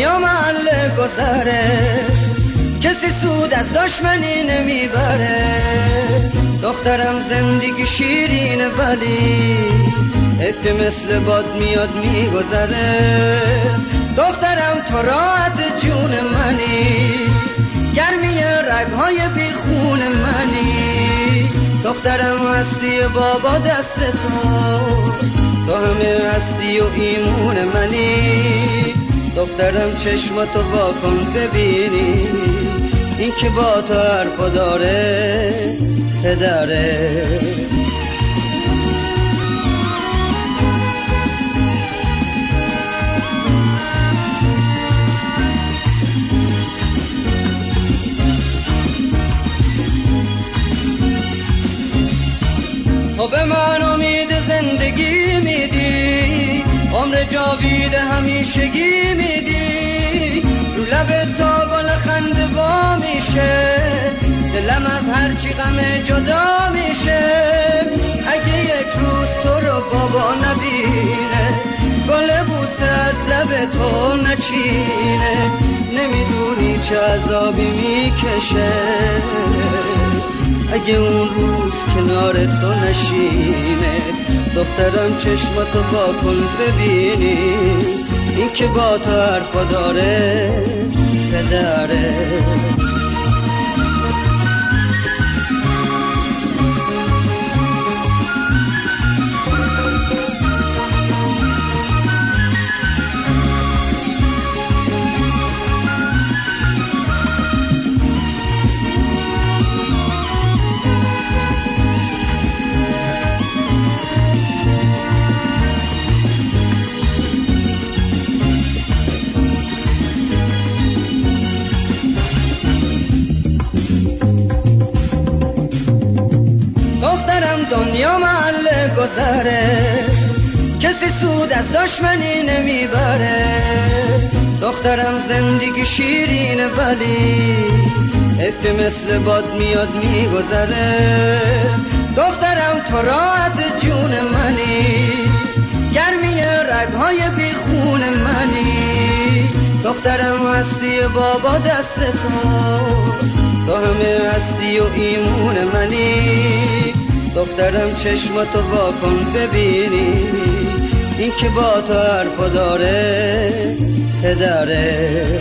دنیا محل گذره، کسی سود از دشمنی نمیبره. دخترم زندگی شیرینه ولی عشق مثل باد میاد میگذره. دخترم تو راحت جون منی، گرمی رگهای بیخون منی. دخترم هستی بابا دست تو همه هستی و ایمون منی. دخترم چشماتو واکن ببینی، این که با تو حرفا داره پدره. تو به من امید زندگی میدی، عمر جاوید همیشگی میدی. رو لب تا گل خنده وا میشه، دلم از هرچی غم جدا میشه. اگه یک روز تو رو بابا نبینه، گل بوسه از لب تو نچینه. نمیدونی چه عذابی میکشه اگه اون روز کنار تو نشینه. دخترم چشماتو واکن ببینی، این که با تو حرفا داره پدره. دنیا محل گذره، کسی سود از دشمنی نمیبره. دخترم زندگی شیرینه ولی عشق مثل باد میاد میگذره. دخترم تو راحت جون منی، گرمی رگهای بیخون منی. دخترم هستی بابا دست تو همه هستی و ایمون منی. دخترم چشماتو واکن ببینی، این که با تو حرفا داره پدره.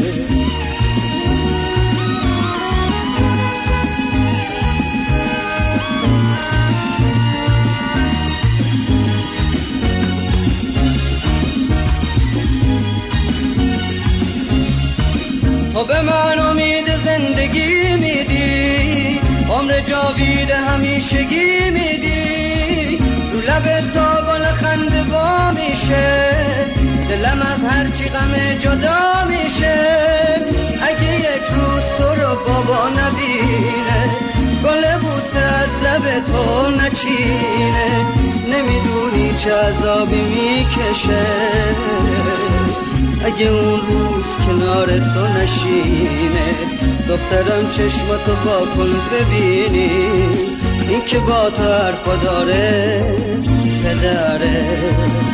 تو به من امید زندگی میدی، عمر جاوید همیشگی میدی. رو لب تا گل خنده وا میشه، دلم از هرچی غم جدا میشه. اگه یک روز تو رو بابا نبینه، گل بوسه از لب تو نچینه. نمیدونی چه عذابی میکشه اگه اون روز کنار تو نشینه. دخترم چشماتو واکن ببینی، این که با تو حرفا داره پدره.